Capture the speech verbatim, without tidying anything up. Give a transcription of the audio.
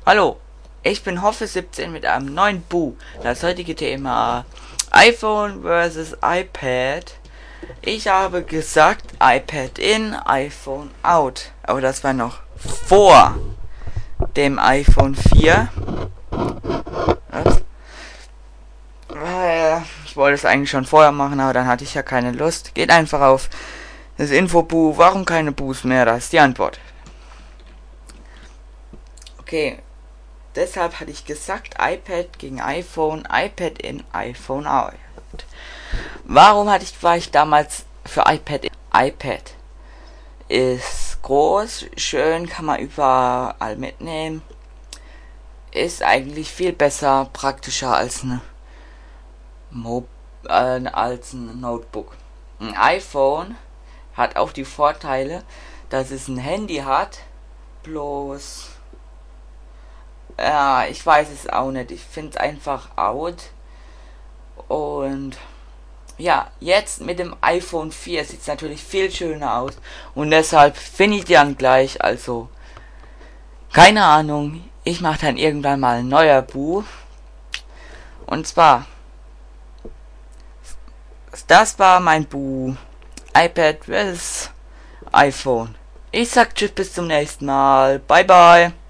Hallo, ich bin Hoffe siebzehn mit einem neuen Bu. Das heutige Thema iPhone versus iPad. Ich habe gesagt iPad in, iPhone out. Aber das war noch vor dem iPhone vier. Ups. Ich wollte es eigentlich schon vorher machen, aber dann hatte ich ja keine Lust. Geht einfach auf das Info-Bu. Warum keine Bus mehr? Das ist die Antwort. Okay. Deshalb hatte ich gesagt, iPad gegen iPhone, iPad in, iPhone out. Warum hatte ich, war ich damals für iPad in? iPad ist groß, schön, kann man überall mitnehmen. Ist eigentlich viel besser, praktischer als eine Mo äh, als ein Notebook. Ein iPhone hat auch die Vorteile, dass es ein Handy hat, bloß ja, ich weiß es auch nicht. Ich finde es einfach out. Und ja, jetzt mit dem iPhone vier sieht es natürlich viel schöner aus. Und deshalb finde ich dann gleich, also keine Ahnung. Ich mache dann irgendwann mal ein neuer Bu. Und zwar, das war mein Bu. iPad versus iPhone. Ich sag tschüss, bis zum nächsten Mal. Bye bye.